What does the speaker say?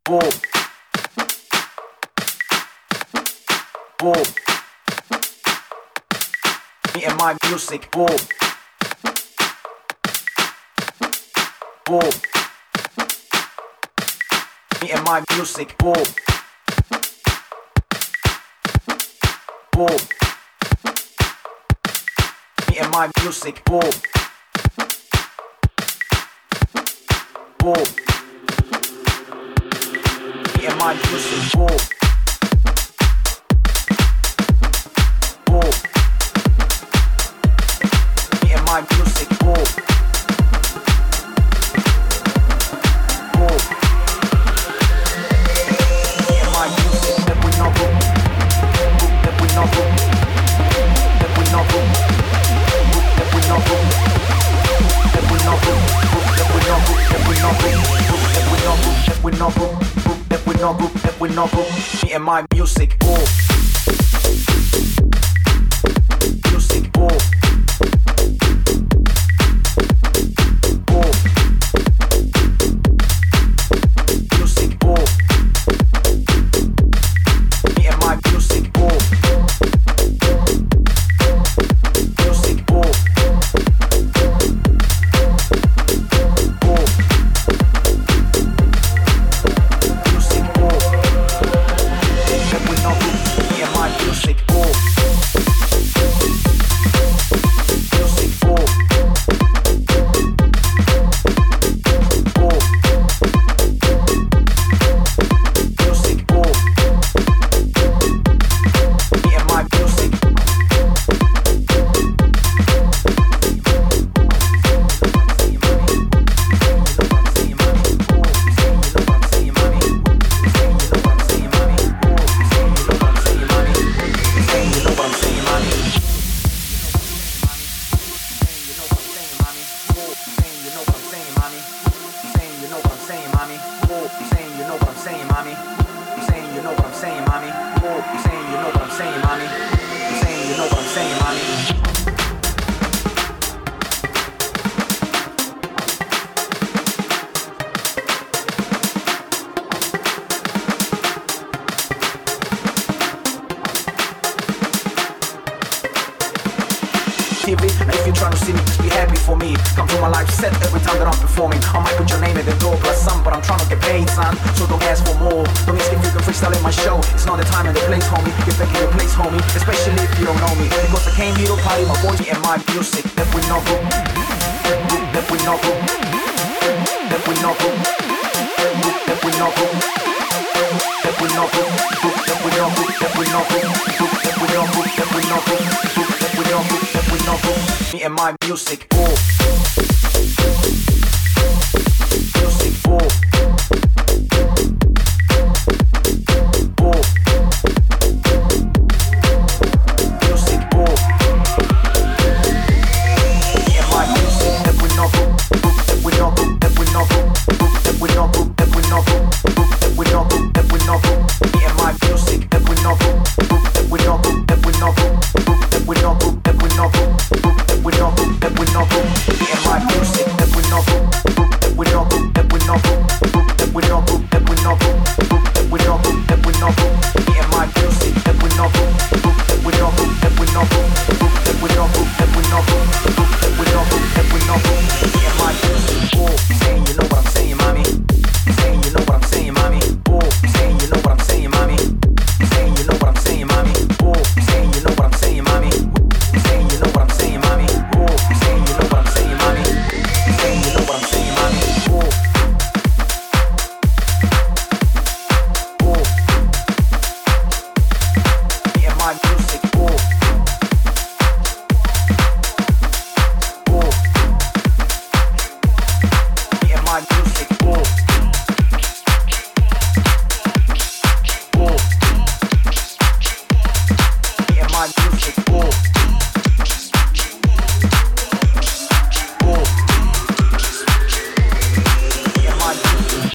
Oh, oh. Me and my music. Oh, oh. Me and my music. Oh, oh. Me and my music. Oh, oh. Me and my music. Oh, oh. Me and my music. Oh, oh. Me and my music. That we know, that we know, that we know, that we know, that we know, that we know, that we know, that we know, that we know, that we know, that we know. Me and my music. Oh, music. Oh. TV. And if you're trying to see me, just be happy for me. Come to my live set every time that I'm performing. I might put your name at the door plus some, but I'm trying to get paid, son. So don't ask for more. Don't ask if you can freestyle in my show. It's not the time and the place, homie. Get back in your place, homie. Especially if you don't know me. Because I came here to party my voice and my music. That we know, that we know, that we know, that we know, that we know, that we know, that we know, that we know, that we know, that we know, that we know, that we know, me and my music. Oh.